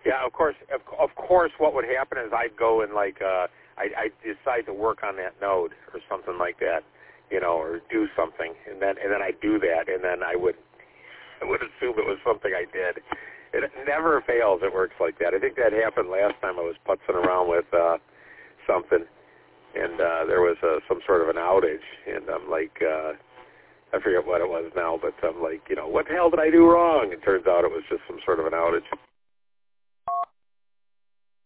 Yeah, of course. What would happen is I'd go and I'd decide to work on that node or something like that, or do something, and then I'd do that, and then I would assume it was something I did. It never fails. It works like that. I think that happened last time I was putzing around with something, and there was some sort of an outage, and I'm like, I forget what it was now, but I'm like, what the hell did I do wrong? It turns out it was just some sort of an outage.